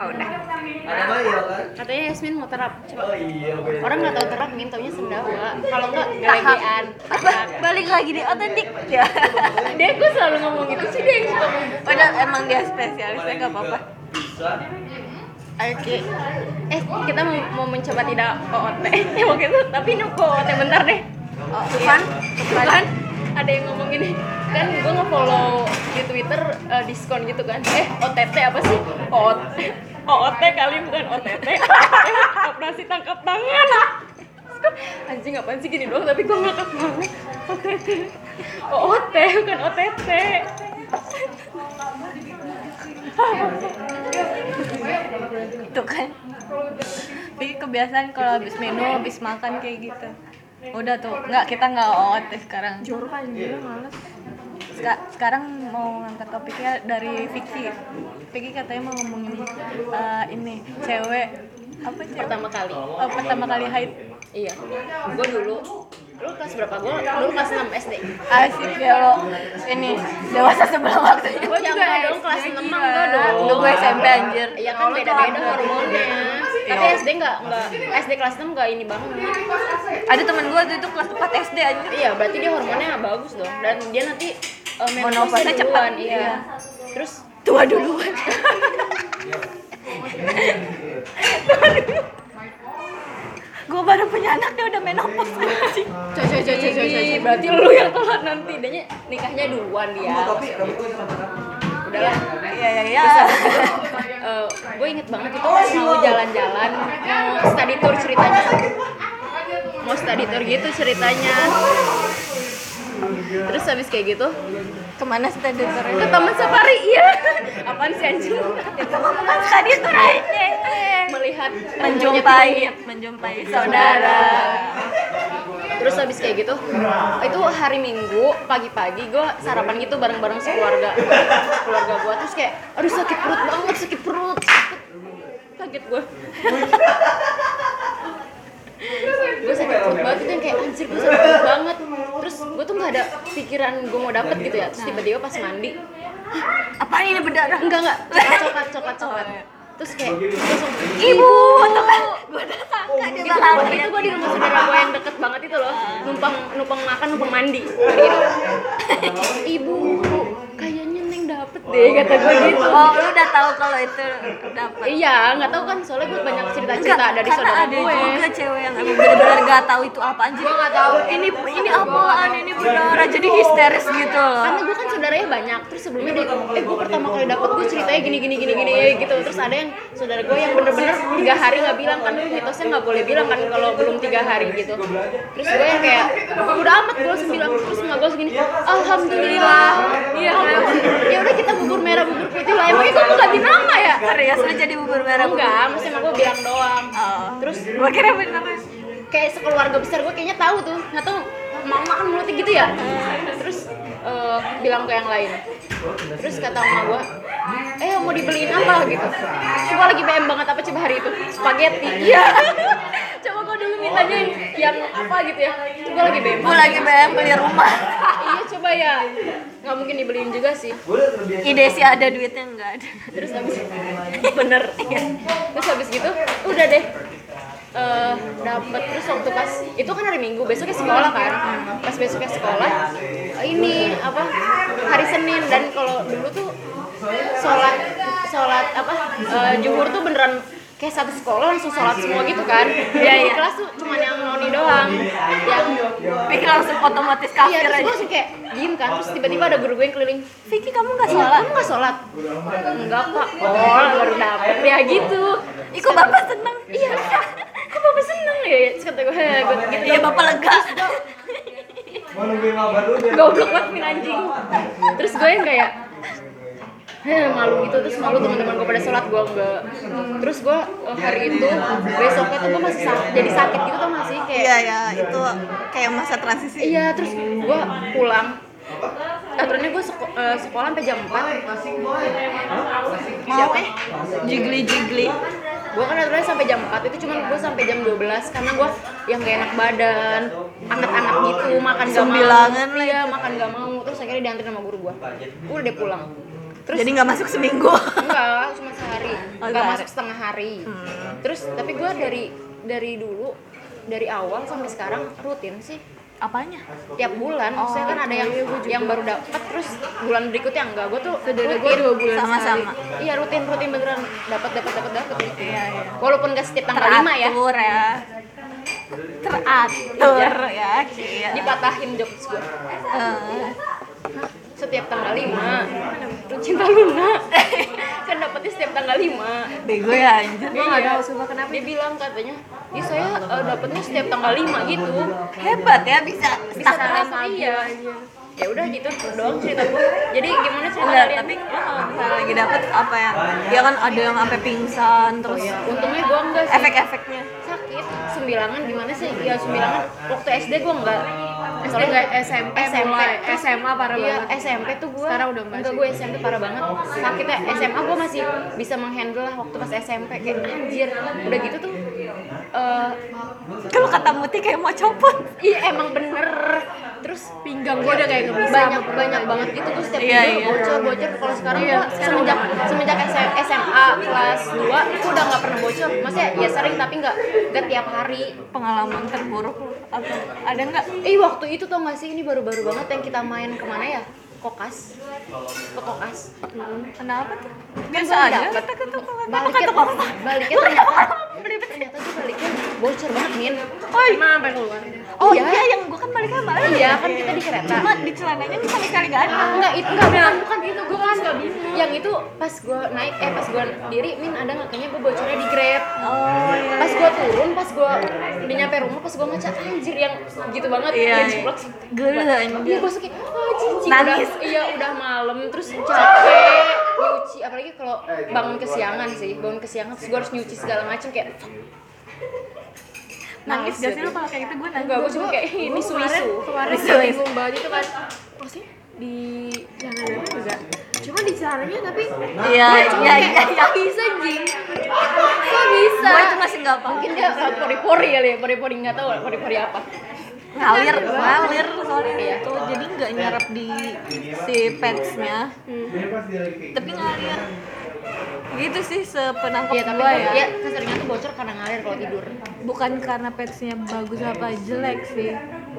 Oh, udah. Ada mah iya kan? Katanya Yasmin mau terap. Coba. Oh iya. Orang nggak tahu terap, min taunya sendawa. Kalau nggak gelegean. Balik lagi di otentik ya. Dia gue selalu ngomong gitu sih, dia yang suka ngomong. Padahal emang dia spesialisnya nggak apa-apa. Bisa. Oke. Kita mau mencoba tidak OOT. Waktu itu, tapi ini OOT bentar deh. Oh, Tuhan, ada yang ngomong gini. Kan gue nge-follow di Twitter diskon gitu kan. OTT apa sih? OOT kali, bukan OTT. Operasi tangkap tangan. Anjing apaan sih gini doang, tapi gue ngakak banget. OTT. OOT bukan OTT. Tuh kan. Tapi kebiasaan kalau habis minum, habis makan kayak gitu. Udah tuh, kita nggak OOT sekarang. Jorok anjir, males. Sekarang mau ngangkat topiknya dari Vicky. Vicky katanya mau ngomongin ini cewek pertama kali haid. Iya. Gue dulu. Lu kelas berapa? Gue dulu kelas 6 SD. Asik ya lo. Ini dewasa sebelum waktunya. Gue juga dong kelas 6 enggak dong. Udah gue SMP anjir. Iya kan beda-beda hormonnya. Tapi SD enggak SD kelas 6 enggak ini banget. Ada temen gue tuh itu kelas 4 SD anjir. Iya, berarti dia hormonnya bagus dong. Dan dia nanti Menopausnya cepat. Iya. Terus Tua duluan. Gue baru punya anak dia udah menopause anjing. coy. Berarti lu yang telat nanti. Dia nikahnya duluan dia. Udahlah. Iya. Gue inget banget itu pas mau jalan-jalan, mau study tour ceritanya. Mau study tour gitu ceritanya. Terus habis kayak gitu Kemana study tour? ke Taman Safari, iya. Apaan sih anjing? Itu bukan study tour aja. Melihat menjumpai saudara. Terus habis kayak gitu, itu hari Minggu pagi-pagi gue sarapan gitu bareng-bareng keluarga gue. Terus kayak, aduh sakit perut. Kaget gue. Gue sakit perut banget, itu yang kayak anjir gue sakit perut banget. Terus gue tuh nggak ada pikiran gue mau dapet gitu ya. Terus tiba-tiba pas mandi, Apaan ini berdarah? enggak coklat. Terus kayak langsung, Ibu, tuh kan gue udah sangka dia itu bakal gue di rumah saudara gue yang deket banget itu loh, numpang makan, numpang mandi gitu. Ibu, kayaknya Neng dapet deh, kata gue gitu. Oh, lu udah tahu kalau itu dapat. Iya, nggak tahu kan, soalnya gue banyak cerita-cerita dari Karena saudara ada gue. juga cewek yang emang bener-bener gak tahu itu apaan sih. Gue nggak tahu. Ini apaan, ini berdarah, jadi histeris gitu loh. Karena gue kan saudaranya banyak, terus sebelumnya dia, gue pertama kali dapet gue ceritanya gini gitu. Terus ada yang saudara gue yang bener-bener 3 hari nggak bilang, kan mitosnya nggak boleh bilang kan kalau belum 3 hari gitu. Terus gue yang kayak udah amat, gue langsung bilang. Terus nggak gue segini, alhamdulillah. Iya kan. Ya udah kita bubur merah bubur putih lah. Emangnya gue mau ganti nama ya? Serius lu jadi bubur merah? Enggak, maksudnya gue bilang doang. Terus gue kira bener. kayak sekeluarga besar gue kayaknya tahu tuh, nggak tahu mama kan mulutnya gitu ya. Terus bilang ke yang lain. Terus kata mama gue, mau dibeliin apa gitu. Gue lagi BM banget apa coba hari itu, spaghetti. Iya. Coba gue dulu mintanya yang apa gitu ya. Gue lagi BM. Gue lagi BM beli rumah. Iya coba ya, nggak mungkin dibeliin juga sih. Ide sih ada, duitnya nggak ada. Terus habis bener. Terus habis gitu udah deh. Dapet. Terus waktu pas itu kan hari Minggu, besoknya sekolah kan. Pas besoknya sekolah, ini apa, hari Senin. Dan kalau dulu tuh sholat apa, zuhur tuh beneran kayak satu sekolah langsung sholat semua gitu kan. Di kelas tuh cuma yang noni doang yang Pikir langsung otomatis kafir iya. Terus aja. gue langsung kayak diem kan. Terus tiba-tiba ada guru gue yang keliling, Vicky kamu nggak "Iya, sholat? kamu nggak sholat?" "Enggak pak." "Oh baru dapet ya gitu." Iko bapak seneng. Iya, kok bapak seneng ya? Terus kata gue, gitu. Iya bapak lega. Goblok banget min anjing. Terus gue yang kayak malu gitu. Terus malu teman-teman gue pada sholat, gue enggak. Terus gue hari itu besoknya tuh gue masih jadi sakit gitu tau gak sih kayak. Iya itu kayak masa transisi. Iya, terus gue pulang. Aturannya gue sekolah sampai jam 4. Mau jigli. Gue kan aturannya sampai jam 4, itu cuma gue sampai jam 12 karena gue yang gak enak badan, anget-anget gitu, makan gak mau. Sembilangan lah. Iya, makan gak mau. Terus akhirnya dianterin sama guru gue. Udah deh pulang. Terus Jadi nggak masuk seminggu. enggak, cuma sehari. Oh nggak masuk setengah hari. Terus tapi gue dari dulu, dari awal sampai sekarang rutin sih. Apanya? Tiap bulan, maksudnya kan ada yang baru dapat, terus bulan berikutnya enggak. Gue tuh Saudara gue 2 bulan sama-sama. iya rutin beneran dapat gitu. Iya. Walaupun nggak setiap tanggal 5 ya. Teratur ya. Teratur ya. Iya. Dipatahin jokes gue. Setiap tanggal 5 Cinta Luna kan dapetnya setiap tanggal 5. Bego ya anjir. Gue nggak tahu sumpah kenapa. Dia bilang katanya, "Ih, saya dapetnya setiap tanggal 5 gitu." Hebat ya bisa Bisa iya. Ya udah gitu doang cerita gue. Jadi gimana cerita Enggak, kalian? tapi lo kalau misalnya lagi dapet apa ya? Ya kan ada yang sampai pingsan terus Untungnya gue enggak sih. efek-efeknya. Sakit sembilangan gimana sih? Ya sembilangan waktu SD gue enggak. SD nggak SMP mulai SMA parah Iya, banget. SMP tuh gue Sekarang udah enggak sih. gue SMP parah banget sakitnya. SMA gue masih bisa menghandle lah waktu pas SMP kayak anjir udah gitu tuh Kalau kata Muti kayak mau copot. iya emang bener. Terus Pinggang gue udah kayak nggak bisa. banyak banget gitu tuh setiap Iya, video iya. bocor. Kalau sekarang gua semenjak SMA kelas 2 itu udah nggak pernah bocor. Maksudnya ya sering tapi nggak tiap hari. Pengalaman terburuk lo atau ada nggak? Waktu itu tau gak sih ini baru-baru banget yang kita main kemana ya? Kokas. Ke Kokas. Kenapa tuh? Kan Biasa gua aja. dapet. Baliknya Baliknya ternyata tuh baliknya bocor banget Min. Emang sampai keluar. Oh Iya. iya, yang gua kan baliknya balik. Iya kan kita di kereta. Cuma di celananya nih sama sekali nggak ada. Enggak bukan itu gue kan nggak bingung. Yang itu pas gue naik pas gue diri Min ada nggak kayaknya gue bocornya di Grab. Oh iya. Pas gue turun pas gue udah nyampe rumah pas gue ngaca anjir yang gitu banget Iya, yang iya. jeblok. Gila Iya anjir. gue kayak cici Nangis. udah malam terus capek nyuci apalagi kalau bangun kesiangan terus gue harus nyuci segala macam kayak Nangis gak sih lo kalau kayak gitu? Gue nangis. enggak gue cuma kayak ini suisu Kemarin gue bingung banget itu kan. Maksudnya di celana dalam juga. Cuma di celananya tapi Iya. nggak bisa jing. Kok bisa? Gue itu masih nggak apa. mungkin dia pori-pori kali ya pori-pori nggak tahu pori-pori apa. Ngalir soalnya itu jadi nggak nyerap di si padsnya, tapi ngalir gitu sih sepenangkap Iya tapi gua ya. ya keseringan tuh bocor karena ngalir kalau tidur. Bukan karena padsnya bagus apa jelek sih,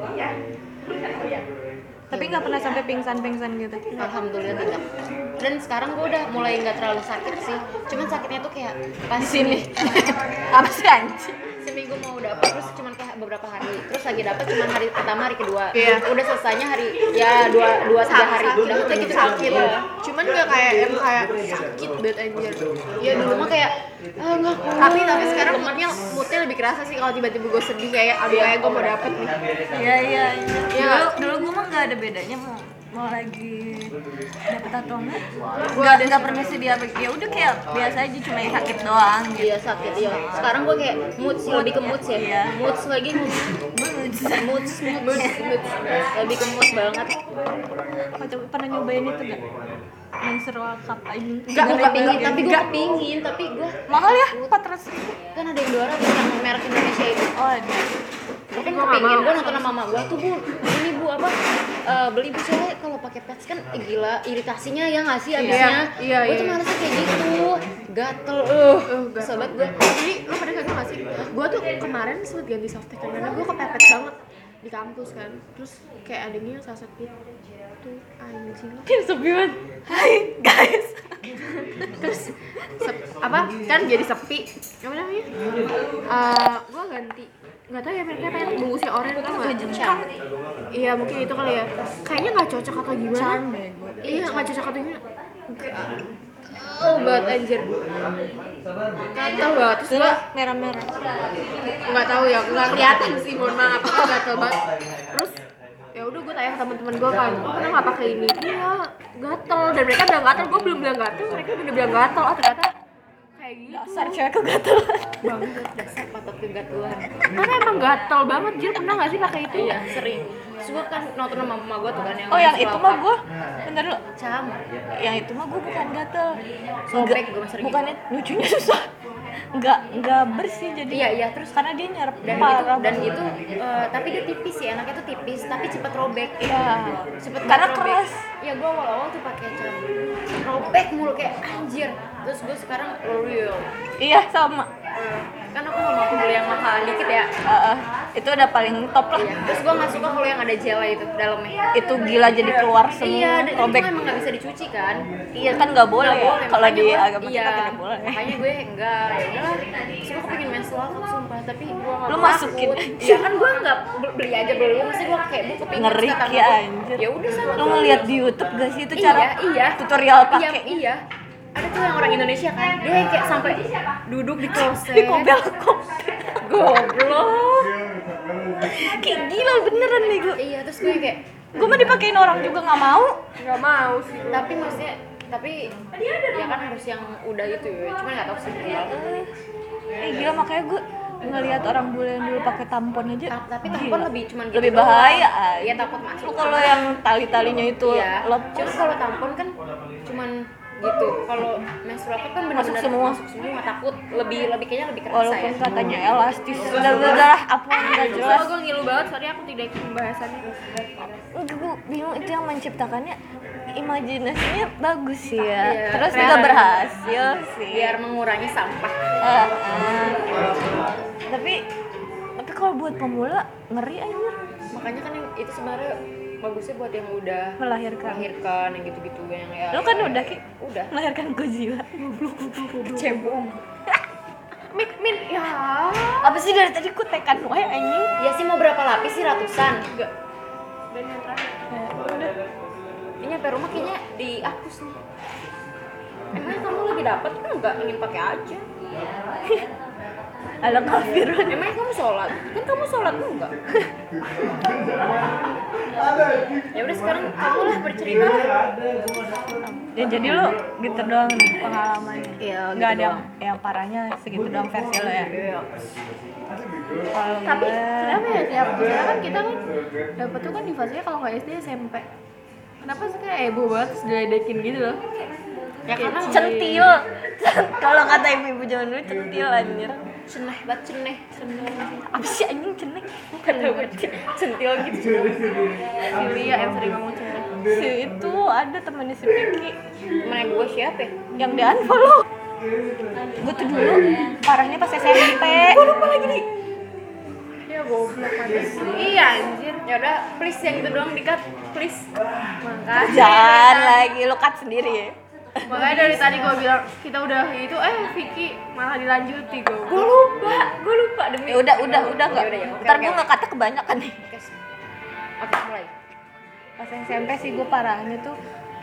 tapi nggak pernah sampai pingsan gitu. Alhamdulillah tidak. Dan sekarang gue udah mulai nggak terlalu sakit sih. Cuman sakitnya tuh kayak pas Di sini apa sih anjing? seminggu mau dapet terus cuman kayak beberapa hari. Terus lagi dapet cuman hari pertama hari kedua. Iya. Udah selesainya hari ya 2-3 hari udah udah gitu sakit. Cuman nggak kayak yang kayak sakit banget anjir. Ya dulu mah kayak nggak kuat. Tapi sekarang moodnya lebih kerasa sih kalau tiba-tiba gue sedih kayak aduh kayak gue mau dapet nih. Iya. Iya. Dulu gue mah nggak ada bedanya mau lagi dapet atau nggak pernah sih dia ya udah kayak biasa aja cuma yang sakit doang gitu. Iya sakit iya. Sekarang gue kayak mood sih lebih ke mood ya. Iya. Mood lagi mood lebih ke mood banget. Kau coba pernah nyobain itu gak? Monster World Cup ini Enggak pingin tapi gue kepingin tapi gue mahal ya 400 kan ada yang 200 yang merek Indonesia itu. oh ada. Gue kan kepingin, gue nonton sama mama gue tuh ini bu apa beli bu soalnya kalau pakai pads kan gila iritasinya ya nggak sih abisnya. Iya, Gue tuh iya. malesnya kayak gitu, gatel, sobat gue. Jadi lo pada kagak nggak sih? Gue tuh kemarin sempet ganti softtek karena gue kepepet banget di kampus kan. Terus kayak adanya yang saset gitu tuh anjing. Sepi banget. Hai guys. Terus apa kan jadi sepi apa namanya gue ganti nggak tahu ya mereka apa yang bungkusnya oranye itu nggak iya mungkin itu kali ya kayaknya nggak cocok atau gimana iya nggak cocok atau gimana banget anjir gatel banget terus gue Merah-merah. nggak tahu ya nggak kelihatan sih mohon maaf aku gatel banget terus ya udah gue tanya ke teman-teman gue kan pernah nggak pakai ini iya gatel dan mereka bilang gatel gue belum bilang gatel mereka udah bilang gatel ternyata kayak gitu Dasar cewek kegatelan. Banget dasar patut kegatelan. karena emang gatel banget Jil pernah nggak sih pakai itu Iya sering. Terus gue kan nonton sama mama gue tuh kan yang Oh yang menstrual itu mah cup. gue, bentar dulu. Cam. Yang itu mah gue bukan gatel. Sobek gue sering Bukannya lucunya susah. Nggak bersih jadi. Iya terus Karena dia nyerap dan parah. itu tapi dia tipis sih, anaknya tuh tipis tapi cepet robek. Iya. Cepet Karena robek. keras. Iya gue awal-awal tuh pakai cam robek mulu kayak anjir. Terus gue sekarang L'Oreal. Iya sama. Kan aku nggak mau beli yang mahal dikit ya. Itu udah paling top lah. Iya. Terus gue nggak suka kalau yang ada gelnya itu dalamnya. Itu gila jadi keluar semua. Iya, dan itu robek. emang nggak bisa dicuci kan. Iya kan nggak boleh. Nggak boleh. Kalau Makanya di gue- agama iya, kita tidak boleh. Makanya gue enggak, ya udahlah. Terus gue kepengen menstrual cup sumpah, tapi gue nggak Lu mau masukin takut. aja. Iya kan gue nggak beli aja dulu, mesti gue kayak gue kepengen Ngeri kata ya gue, anjir. ya udah sama. Lu ngeliat di YouTube gak sih itu cara iya. tutorial pakai? Iya. Ada tuh yang orang Indonesia kan, dia yang kayak sampai duduk di kloset. Di kobel. Goblok. Kayak gila beneran nih gue. Iya, terus gue kayak Gue mah dipakein orang juga nggak mau. Nggak mau sih. tapi maksudnya ya kan harus yang udah itu ya, cuman nggak tahu sih. Gila makanya gue ngelihat orang bule yang dulu pakai tampon aja. Tapi gila. tampon lebih cuman gitu lebih doang. bahaya. Iya takut masuk. Lu kalau yang tali-talinya itu iya. lepas. Cuma kalau tampon kan cuman gitu. Kalau menstrual cup kan benar-benar Masuk semua. takut lebih kayaknya lebih kerasa Walaupun ya. katanya elastis. Udah apa nggak jelas. Soalnya gue ngilu banget, sorry aku tidak ikut pembahasannya. Gue bingung itu yang menciptakannya imajinasinya bagus sih ya. Iya, Terus keren. juga berhasil sih. Biar mengurangi sampah. Tapi kalau buat pemula ngeri anjir. Makanya kan yang itu sebenarnya bagusnya buat yang udah Melahirkan. yang gitu-gitu yang ya. Lu kan udah Ki udah melahirkan Godzilla. cebong. Min, ya. Apa sih dari tadi ku tekan wae anjing? Ya sih mau berapa lapis sih, ratusan? Enggak. Dan yang terakhir. Ini nyampe rumah kayaknya dihapus nih. Emang kamu lagi dapat? Enggak, ingin pakai aja. Ala kafirun. Emang kamu sholat? Kan kamu sholat enggak? Ya udah sekarang kamu lah bercerita. Ya jadi lu gitu doang nih pengalamannya. Iya, Nggak gitu ada yang parahnya segitu doang versi lo ya. Kalau Tapi gue kenapa ya tiap misalnya kan kita kan dapet tuh kan di fasenya kalau nggak SD SMP. Kenapa sih kayak heboh banget terus diledekin gitu loh? Ya karena centil. Kalau kata ibu-ibu zaman dulu centil anjir. ceneh banget ceneh. Apa sih anjing ceneng? Centil gitu. Si Lia yang sering ngomong cewek. Si itu ada temennya si Piki Mana gue siapa ya? yang di unfollow. Gue tuh dulu parahnya pas SMP. Gue lupa lagi nih. Ya goblok banget. Iya anjir. Ya udah, please yang itu doang di-cut, please. Makanya Jangan lagi lu cut sendiri ya. Makanya dari tadi gue bilang kita udah itu Vicky malah dilanjuti gue. Gue lupa demi. Ya udah enggak. Ya udah, ya. Oke, Ntar oke, gue oke. nggak kata kebanyakan nih. Oke, mulai. Pas SMP sih gue parahnya tuh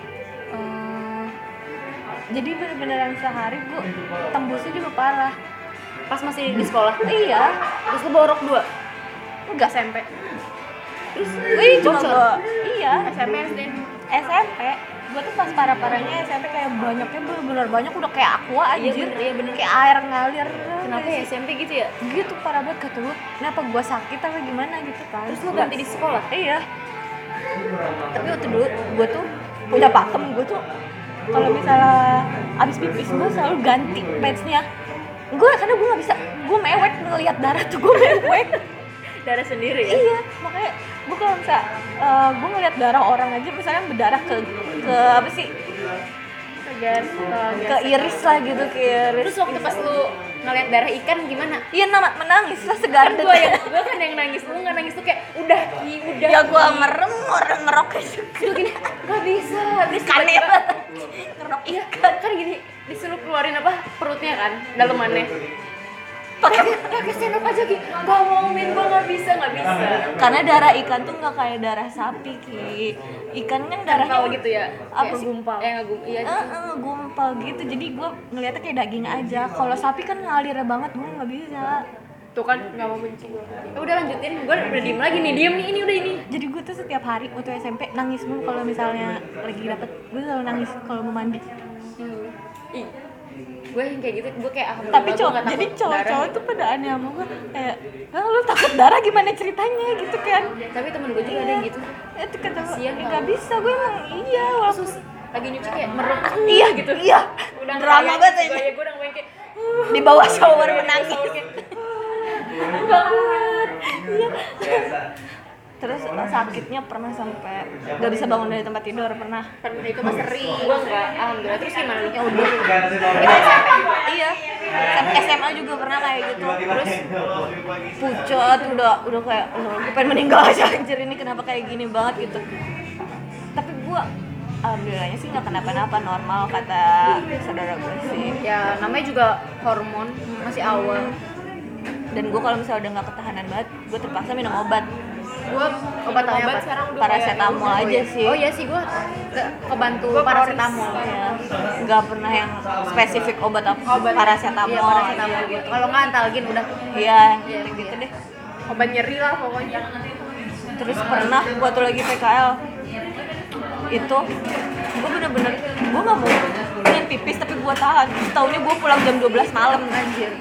jadi bener-beneran sehari gue tembusnya juga parah. Pas masih di sekolah. Iya, Terus lu borok 2. enggak SMP. terus wih cuma Bocor. gue iya SMP SD. SMP gue tuh pas parah-parahnya SMP kayak banyaknya bener-bener banyak udah kayak aqua Iya, anjir. bener, iya, bener. Kayak air ngalir Kenapa ya SMP gitu ya? gitu parah banget kata gue kenapa gue sakit apa gimana gitu kan. Terus lu ganti di sekolah? Iya. Tapi waktu dulu gue tuh punya pakem, gue tuh kalau misalnya abis pipis gue selalu ganti pads-nya. Gue karena gue nggak bisa, gue mewek ngelihat darah tuh gue mewek. Darah sendiri ya? Iya, makanya gue kalau misalnya gue ngelihat darah orang aja misalnya berdarah ke apa sih? Ke iris lah gitu, ke iris. Terus waktu pas lu ngeliat darah ikan gimana? Iya menangis lah segar Kan gue kan yang nangis, lu nggak nangis tuh kayak udah ya gue merem orang ngerok aja Terus gini, gak bisa. Terus kannya tiba-tiba- ngerok Iya, kan gini, disuruh keluarin apa perutnya kan, dalemannya. Pakai sendok aja Ki. Gak mau Min, gue gak bisa. karena darah ikan tuh nggak kayak darah sapi Ki. Ikan kan darahnya Kalau gitu ya. apa kayak gumpal Iya. gumpal gitu jadi gue ngeliatnya kayak daging aja. Kalau sapi kan ngalirnya banget, gue nggak bisa. Tuh kan nggak mau benci gue. Ya udah lanjutin, gue udah diem lagi nih, ini udah ini. Jadi gue tuh setiap hari waktu SMP nangis mulu kalau misalnya lagi dapet, gue selalu nangis kalau mau mandi. Ih, gue yang kayak gitu, gue kayak Tapi gue nggak jadi takut cowok-cowok darah. tuh pada aneh sama gue kayak, lu takut darah gimana ceritanya gitu kan. Tapi temen gue juga ada yang gitu, Itu kata gue, Kasian nggak tau. bisa, gue emang iya walaupun lagi nyuci kayak merem iya gitu. iya Udah drama banget aja gue udah ngomong kayak di bawah shower menangis. Terus sakitnya pernah sampai nggak bisa bangun dari tempat tidur pernah. pernah itu mah sering. Gue enggak, alhamdulillah. Terus gimana lu? Ya udah. Itu SMP. Iya. Sampai SMA juga pernah kayak gitu. Terus pucat udah kayak gue pengen meninggal aja anjir, ini kenapa kayak gini banget gitu. Tapi gue alhamdulillahnya sih nggak kenapa-napa, normal kata saudara gue sih. Ya namanya juga hormon, masih awal. Dan gue kalau misalnya udah nggak ketahanan banget, gue terpaksa minum obat. Gue obat sekarang udah Paracetamol aja sih. Oh iya sih, gue kebantu paracetamol. Ya, nggak pernah yang spesifik obat apa. Paracetamol. Iya, paracetamol gitu. Kalau nggak antalgin udah. Iya, gitu deh. obat nyeri lah pokoknya. Terus pernah waktu lagi PKL itu gue bener-bener gue nggak mau pengen pipis tapi gue tahan. Tahunnya gue pulang jam 12 malam anjir.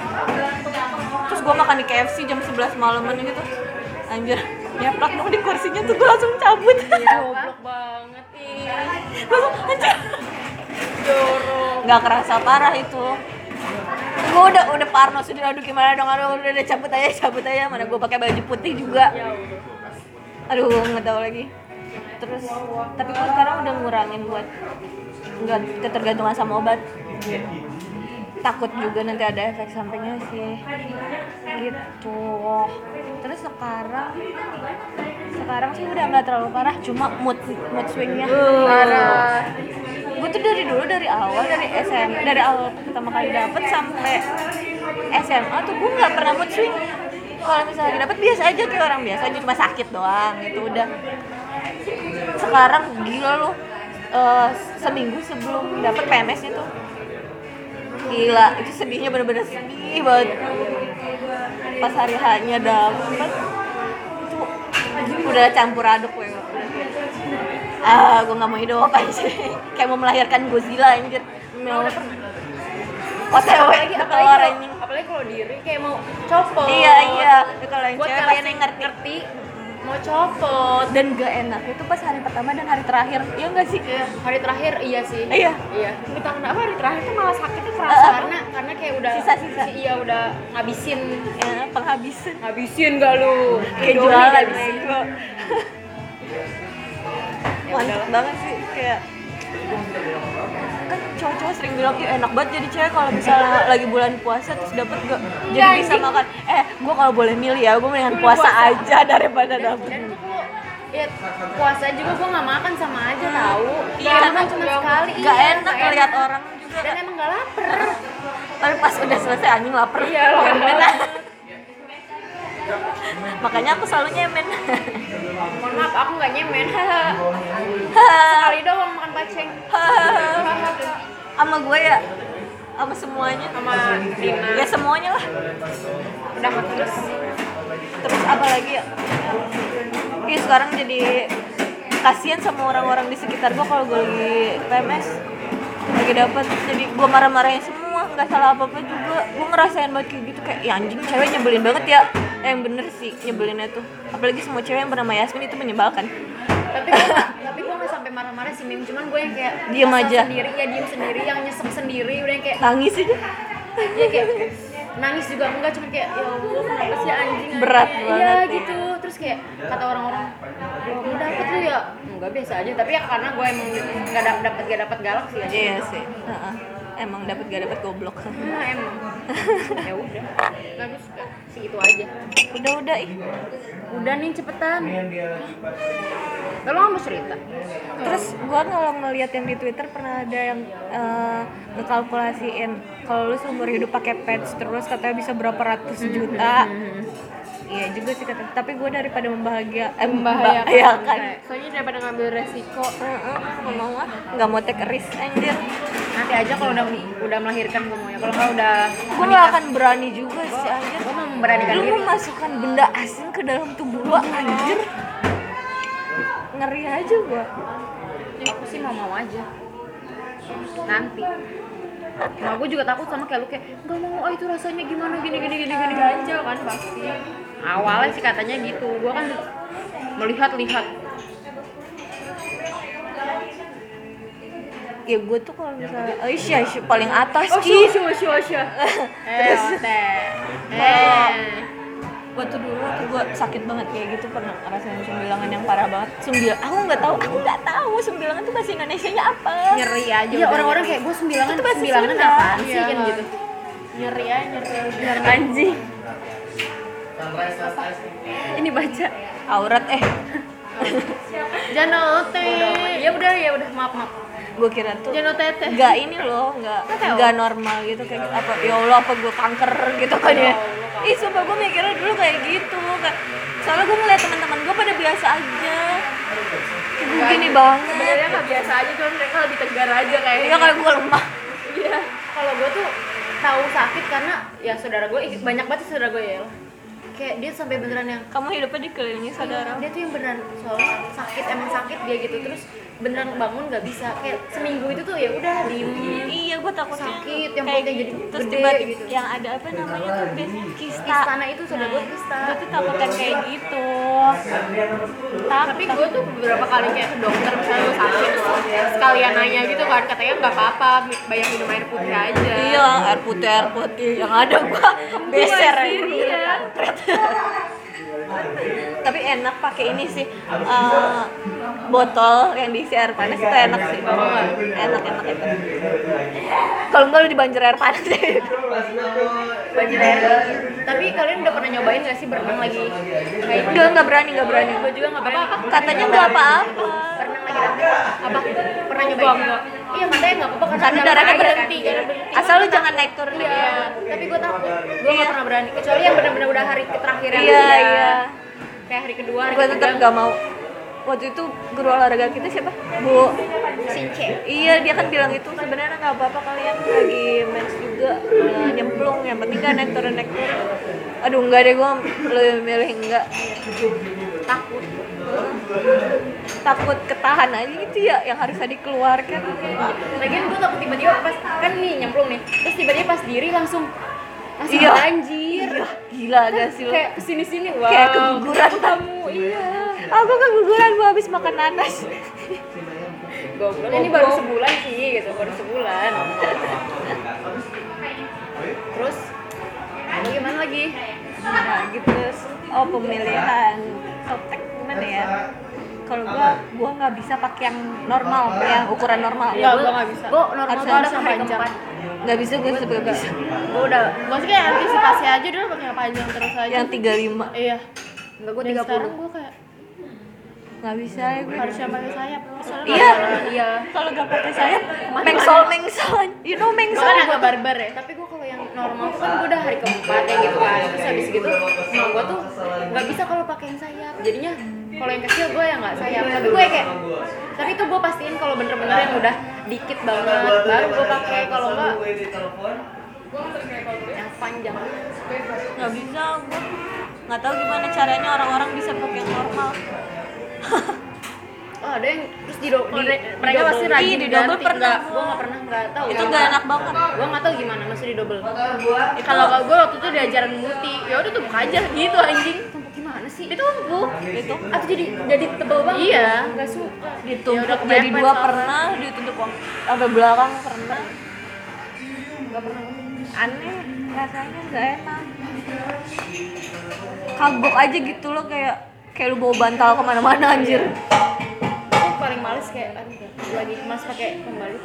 Terus gue makan di KFC jam 11 malaman gitu. Anjir, nyeplak dong di kursinya tuh, gue langsung cabut. Goblok banget ih. Langsung anjir. Jorok. Nggak kerasa parah itu. Gue udah parno sudah, aduh gimana dong, aduh udah cabut aja, mana gue pakai baju putih juga. Aduh nggak tahu lagi. Terus tapi gue sekarang udah ngurangin buat nggak ketergantungan sama obat. Takut juga nanti ada efek sampingnya sih gitu. Terus sekarang sih udah nggak terlalu parah, cuma mood swingnya Parah. gue tuh dari awal pertama kali dapet sampai SMA tuh gue nggak pernah mood swing. Kalau misalnya dapet biasa aja kayak orang biasa aja, cuma sakit doang gitu udah. Sekarang gila loh, seminggu sebelum dapet PMS itu gila, itu sedihnya bener-bener sedih banget. Pas hari H-nya dapet itu udah campur aduk gue. Gue nggak mau hidup aja, kayak mau melahirkan Godzilla anjir. OTW Apalagi kalau diri kayak mau copot. Iya kalau yang Buat cewek kalian pasti yang ngerti. mau copot. Dan gak enak itu pas hari pertama dan hari terakhir, iya nggak sih? Iya, hari terakhir iya sih. Iya. Entah kenapa hari terakhir tuh malah sakitnya kerasa. Karena kayak udah Sisa-sisa. Iya udah ngabisin. Ya, penghabisan Ngabisin gak lu? kayak Indomie jualan ngabisin. nego. Mantap banget sih, kayak kan cowok-cowok sering bilang enak banget jadi cewek kalau misalnya lagi bulan puasa terus dapet gak jadi bisa makan. Gue kalau boleh milih ya, gue mendingan puasa aja daripada dapet. Dan tuh ya puasa juga gue nggak makan sama aja tahu. Iya, Makan karena cuma sekali. Gak iya, enak nggak ngeliat orang juga. Dan emang gak lapar. Tapi pas udah selesai anjing lapar. Iya, lapar banget. Makanya aku selalu nyemen. Mohon maaf, aku nggak nyemen. Sekali doang makan paceng. Sama gue ya, sama semuanya, Sama Dina. ya semuanya lah. Udah terus. Terus apa lagi ya? Iya sekarang jadi kasihan sama orang-orang di sekitar gue kalau gue lagi PMS lagi dapet, jadi gue marah-marahin semua, nggak salah apa-apa juga. Gue ngerasain banget kayak gitu, kayak ya anjing cewek nyebelin banget ya. Yang bener sih nyebelinnya tuh, apalagi semua cewek yang bernama Yasmin itu menyebalkan. Tapi gue nggak sampai marah-marah sih Mim, cuman gue yang kayak Diem kesel aja. sendiri, ya diem sendiri, yang nyesek sendiri, udah yang kayak Nangis aja. ya kayak nangis juga enggak, cuma kayak ya Allah kenapa sih anjing. Berat Iya banget. gitu. Terus kayak kata orang-orang, "Lu dapet lu ya?" Enggak, biasa aja. Tapi ya karena gue emang enggak dapet galak sih aja. Iya sih. Emang dapet gak dapet goblok. Nah, emang. Ya udah. Bagus kan. Segitu aja. Udah ih. Udah nih cepetan. Kalau nggak mau cerita. Terus gua kalau ngeliat yang di Twitter pernah ada yang ngekalkulasiin kalau lu seumur hidup pakai pets terus katanya bisa berapa ratus juta. Iya juga sih kata. Tapi gue daripada membahayakan. Soalnya daripada ngambil resiko. Nggak mau ah, nggak mau take risk anjir. Nanti aja kalau udah melahirkan gue maunya. Kalau nggak udah Gue nggak akan berani juga sih anjir. gue mau memberanikan Lu diri. memasukkan benda asing ke dalam tubuh lu anjir. Ngeri aja gua. Aku sih mau aja. Nanti. Nah, gue juga takut sama kayak lu kayak nggak mau itu rasanya gimana gini ganjel kan pasti. Awalnya sih katanya gitu, gue kan melihat-lihat. Ya gue tuh kalau misalnya Aisyah paling atas Oh Ki. Syah. Terus Teh. Gue tuh dulu tuh gue sakit banget kayak gitu, pernah ngerasain sembilangan yang parah banget. Aku nggak tahu sembilangan tuh bahasa Indonesianya apa. Nyeri aja. Iya, orang-orang kayak gue sembilangan Itu bahasa sembilangan Sunda. apaan sih Iya. kan gitu. Nyeri anjing. Ini baca Aurat Janote. Ya udah maaf. gue kira tuh Janote. nggak ini loh, nggak normal gitu, kayak apa ya Allah apa gue kanker gitu kan ya. Ih sumpah gue mikirnya dulu kayak gitu kan. Soalnya gue ngeliat teman-teman gue pada biasa aja. Gue gini banget. Sebenarnya nggak biasa aja, cuma mereka lebih tegar aja kayaknya. Iya kayak gue lemah. Iya. Kalau gue tuh tahu sakit karena ya saudara gue banyak banget sih saudara gue ya. Kayak dia sampai beneran yang Kamu hidupnya dikelilingi saudara. dia tuh yang beneran soalnya sakit, emang sakit dia gitu, terus beneran bangun nggak bisa, kayak seminggu itu tuh ya udah diem. Iya gue takutnya Sakit, yang kayak perutnya jadi terus gede tiba-tiba gitu. yang ada apa namanya tuh kista. Istana itu saudara gue kista. Gue tuh takutnya kayak gitu. Tapi gue tuh beberapa kali kayak ke dokter misalnya gue sakit sekalian nanya gitu kan, katanya nggak apa-apa, banyak minum air putih aja. Iya, air putih yang ada gua beser aja. Iya. Tapi enak pakai ini sih, botol yang diisi air panas itu enak sih. Enak itu. Kalau enggak lu dibanjir air panas deh. Banjir air. Tapi kalian udah pernah nyobain nggak sih berenang lagi? Kayak Udah nggak berani. gue juga nggak berani. Katanya nggak apa-apa. Berenang lagi apa? Pernah nyobain? Enggak. Iya katanya nggak apa-apa Karena darahnya berhenti. berhenti. Asal lu jangan naik turun. Iya. Tapi gue takut. Gue nggak pernah berani. Kecuali yang benar-benar udah hari terakhir yang Iya, udah iya. kayak hari kedua, hari Gue ketiga. tetap nggak mau. Waktu itu guru olahraga kita siapa? Bu Since. Iya, dia kan bilang itu sebenarnya nggak apa-apa, kalian lagi mens juga nyemplung, yang penting kan naik turun. Aduh enggak deh, gue lebih milih enggak. Takut ketahan aja gitu ya, yang harusnya dikeluarkan. Lagian gue takut tiba-tiba pas kan nih nyemplung nih, terus tiba-tiba pas diri langsung Iya. anjir. Gila gak sih lo? Kayak kesini-sini, wow. Kayak keguguran kamu, iya. Aku keguguran, gue habis makan nanas. Goblok. Ini baru sebulan sih gitu, baru sebulan. Terus ini gimana lagi? Nah gitu. Oh, pemilihan softtek gimana ya? Kalau gua nggak bisa pakai yang normal, yang ukuran normal. Iya, gue nggak bisa. Gue normal Harus tuh ada harus yang panjang. Nggak bisa, gue nggak bisa. Gue udah, gue sih kayak antisipasi aja dulu pakai yang panjang terus aja. Yang 35 Iya. Enggak, gue 30. Sekarang gue kayak nggak bisa ya gue. harus yang pakai sayap. Soalnya Iya. Iya. Kalau nggak pakai sayap, Kemana-mana. mengsol, you know Gue mengsol. kan agak barbar ya, tapi gue kalau yang normal tuh kan gue udah hari keempat ya gitu kan. Terus habis gitu, nah gue tuh nggak bisa kalau pakai yang sayap. Jadinya kalau yang kecil gue yang nggak sayap. Tapi gue kayak, tapi itu gue pastiin kalau bener-bener yang udah dikit banget baru gue pakai. Kalau nggak, yang panjang. Nggak bisa, gue nggak tahu gimana caranya orang-orang bisa pakai yang normal. Oh ada yang terus mereka double. pasti rajin Ih, di double ganti. pernah. Gue nggak pernah, nggak tahu. Itu nggak enak banget. Gue nggak tahu gimana masih di double. Kalau gue waktu itu diajarin muti, ya udah tumpuk aja gitu anjing. Tumpuk gimana sih? Ditumpuk. Itu Atau jadi tebel banget? Iya. Nggak suka. ditumpuk Ya udah jadi kepepet dua soalnya. pernah, ditutup sampai belakang pernah. Nggak pernah. Aneh, rasanya nggak enak. Kagok aja gitu loh, kayak lu bawa bantal kemana-mana anjir. Aku paling males kayak aduh, lagi males pakai pembalut.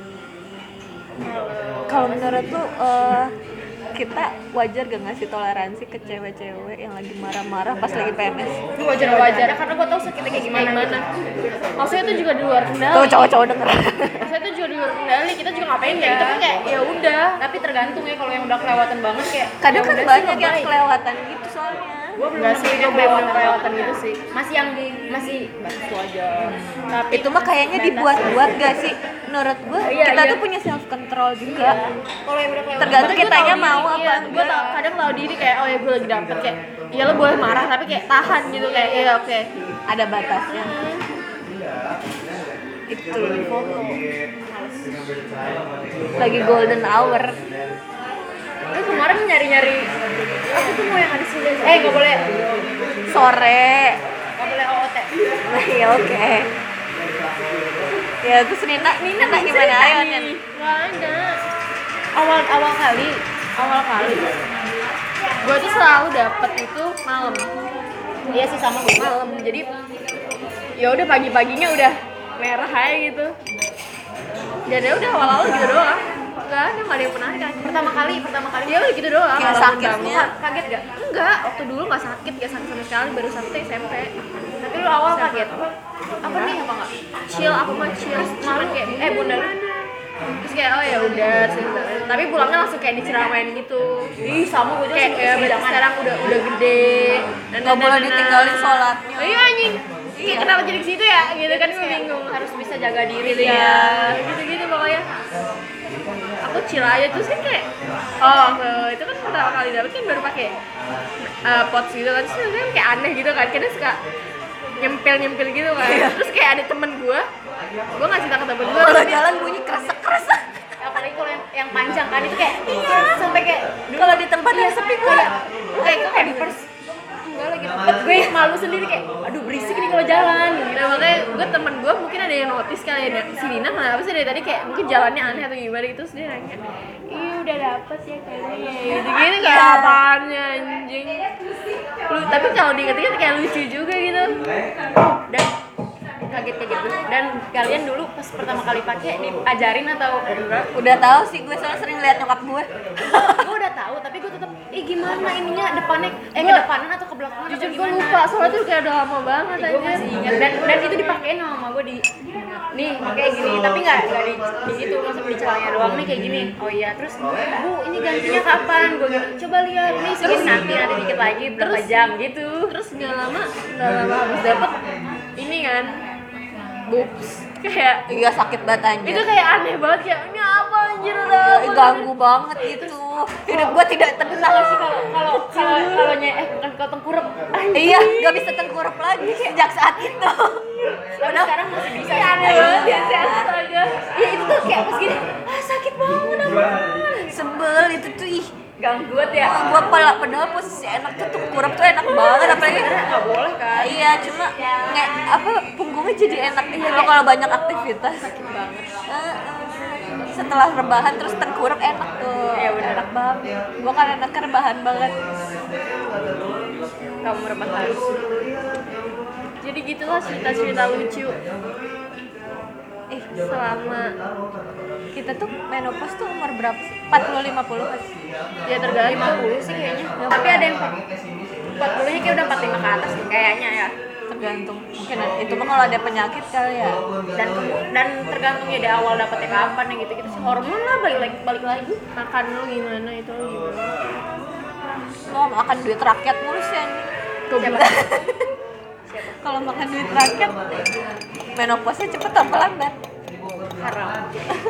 Kalau menurut lu kita wajar gak ngasih toleransi ke cewek-cewek yang lagi marah-marah pas lagi PMS? Itu wajar-wajar karena gue tau sakitnya kayak gimana. Maksudnya itu juga di luar kendali. Tuh cowok-cowok denger. Maksudnya itu juga di luar kendali, kita juga ngapain kayak gitu kan, kayak ya udah. Tapi tergantung ya, kalau yang udah kelewatan banget kayak Kadang ya kan udah sih, banyak nggak yang baik. kelewatan gitu soalnya. Gue belum sih, gue belum kelewatan gitu sih. Masih yang masih batu aja. Tapi Itu mah kayaknya dibuat-buat gak sih? Menurut gue Iya, kita iya. tuh punya self control juga. kalau yang udah kelewatan Tergantung banget, gua kitanya tahu mau diri, apa iya. enggak. Gue kadang tahu diri kayak oh ya gue lagi dapet kayak ya lo boleh marah tapi kayak tahan gitu kayak ya oke. Ada batasnya. Itu Foto. Males Lagi golden hour. Lu kemarin nyari-nyari aku tuh mau yang ada sini. Nggak boleh Sore. OOT. Nah, ya oke. Ya terus Nina gimana? Ayo Nen. Nggak ada. Awal kali gue tuh selalu dapet itu malam. Iya sih sama gue malam. Jadi ya udah pagi-paginya udah merah aja gitu. Dan ya udah awal-awal gitu doang. Nggak ada yang menarik kan. Pertama kali ya udah gitu doang. Kayak sakitnya. Kaget gak? Enggak, waktu dulu nggak sakit sama sekali, baru sakit SMP. Tapi lu awal kaget. Apa nih apa nggak? Chill, aku mah chill. Malam kayak bunda lu. Terus kayak oh ya udah sih. Tapi pulangnya langsung kayak diceramain gitu. Ih sama gue juga kayak ya berarti sekarang udah gede. Nggak boleh ditinggalin sholatnya. Iya anjing. Iya, kenapa jadi ke situ ya? Gitu kan gue bingung. Harus bisa jaga diri ya. Gitu-gitu pokoknya. Aku chill aja terus kan kayak itu kan pertama kali dapet kan baru pakai pots gitu kan. Terus kan kayak aneh gitu kan. Karena suka nyempil gitu kan. Terus kayak ada temen gue ngasih tahu ke temen gue Kalau jalan bunyi kresek. apalagi kalau yang panjang kan itu kayak sampai kayak Kalau di tempat yang sepi kayak di pers enggak lagi gue malu sendiri kayak aduh berisik nih kalau jalan gitu. Makanya gue temen gue mungkin ada yang notice kali ya si Nina kenapa sih dari tadi kayak mungkin jalannya aneh atau gimana gitu. Terus dia nanya ih udah dapet ya kayaknya gitu kayak apanya anjing lu. Tapi kalau diinget-inget kayak lucu juga gitu. Dan kaget kayak gitu. Dan kalian dulu pas pertama kali pakai diajarin atau enggak? Udah tahu sih, gue soalnya sering lihat nyokap gue. Gue udah tahu tapi gue tetap gimana ininya depannya ke depanan atau ke belakangan. Jujur gue lupa soalnya tuh kayak udah lama banget aja. Gue masih ingat dan itu dipakein sama mama gue nih kayak gini tapi nggak di situ langsung di celananya doang nih kayak gini. Oh iya terus bu ini gantinya kapan? Gue gitu coba lihat nih segini nanti dikit lagi berapa jam gitu. Terus nggak lama habis dapet ini kan boobs kayak Iya sakit banget anjir. itu kayak aneh banget kayak ini apa anjir udah Ganggu banget gitu. Hidup gue tidak tenang sih kalau bukan kalau tengkurap. Iya, gak bisa tengkurap lagi sejak saat itu. Tapi sekarang masih bisa. Aneh banget ya sih astaga. Iya itu tuh kayak pas gini sakit banget aman. Sebel itu tuh Gangguan ya. Gue padahal posisi enak tuh tengkurap tuh enak banget apalagi Nggak boleh kan. Iya, cuma punggungnya jadi enak gitu kalau banyak aktivitas. Sakit banget. Setelah rebahan terus tengkurap enak tuh. Iya, bener. Enak banget. Gue kan enak rebahan banget. Kamu rebahan. Jadi gitulah cerita-cerita lucu. Selama Kita tuh menopause tuh umur berapa sih? 40-50 kan? ya tergantung 50 sih kayaknya. Tapi ada yang 40-nya kayak udah 45 ke atas nih kayaknya ya. Tergantung. Mungkin itu mah kalau ada penyakit kali ya. Dan tergantung ya di awal dapetnya kapan ya gitu sih. Hormon lah balik lagi. Makan lu gimana itu lu gimana. Lo makan duit rakyat mulu sih anjing. Siapa? Kalau makan duit rakyat menopause cepet apa lambat? Haram.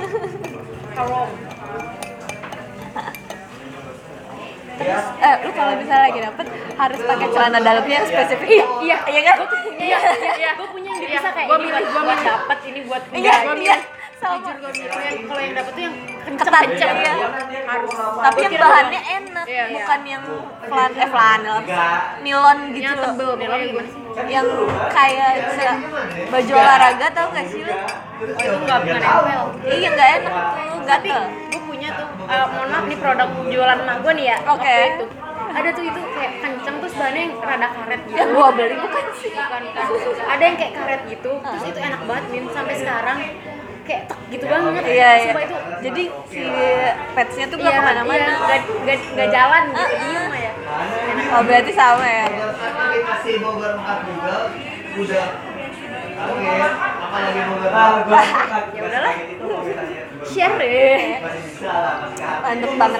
Terus lu kalau misalnya lagi dapet harus pakai celana dalamnya yang spesifik. Iya kan? Gue tuh punya. Iya. Gue punya yang bisa kayak Gua ini milih, buat dapet ini buat Iya. Jujur gue milih kalau yang dapet tuh yang Ketat, kenceng iya. harus. Tapi yang bahannya enak, Iya. bukan yang flanel, nilon gitu Yang loh. tebel gimana sih? Yang kayak baju olahraga tau gak sih lu? Oh itu nggak nempel. Iya nggak enak tuh, Tapi gatel. gue punya tuh, mohon maaf nih produk jualan emak gue nih ya. Oke. Waktu itu ada tuh itu kayak kenceng terus bahannya yang rada karet gitu. Yang gua beli bukan sih. Bukan. Ada yang kayak karet gitu, terus itu enak banget Min sampai sekarang kayak tek gitu banget. Iya. Sumpah itu Jadi si padsnya tuh nggak kemana-mana. Iya, nggak jalan gitu, diem aja. Oh berarti sama ya. Kasih Bogor 4 juga udah oke apalagi Bogor Ya udahlah. Share deh. Mantep banget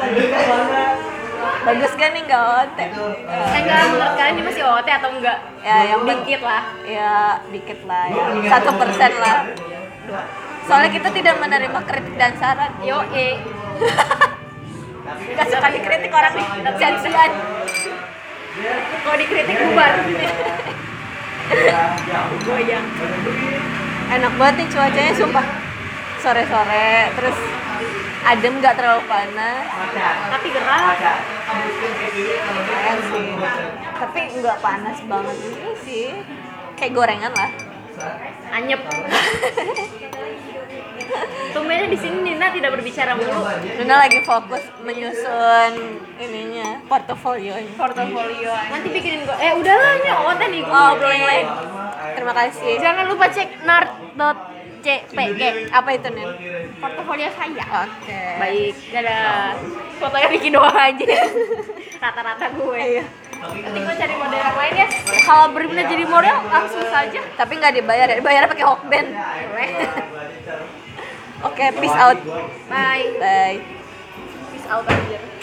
Bagus kan nih nggak otek. Enggak, menurut kalian ini masih OT atau enggak? Ya yang Dikit lah. Ya dikit lah ya. 1% lah. Soalnya kita tidak menerima kritik dan saran. Yo Gak suka dikritik orang nih. Janjian. Kalau dikritik bubar. Goyang. Enak banget nih cuacanya sumpah. sore-sore, terus adem, nggak terlalu panas. Tapi gerah. Keren sih, tapi nggak panas banget juga sih, kayak gorengan lah. Anyep. Tumbennya di sini Nina tidak berbicara mulu. Luna lagi fokus menyusun ininya, portofolionya. Nanti bikinin gua. Udahlah ini OOT nih gua ngobrol yang lain. Terima kasih. Jangan lupa cek nart.cpg. Apa itu nih? Portofolio saya. Oke. Baik, dadah. Fotonya bikin doang aja. Rata-rata gue. Iya. Nanti gue cari model yang lain ya. Kalau berminat jadi model langsung saja. Tapi nggak dibayar ya, dibayar pakai Hokben. Oke, peace out. Bye. Bye. Peace out anjir.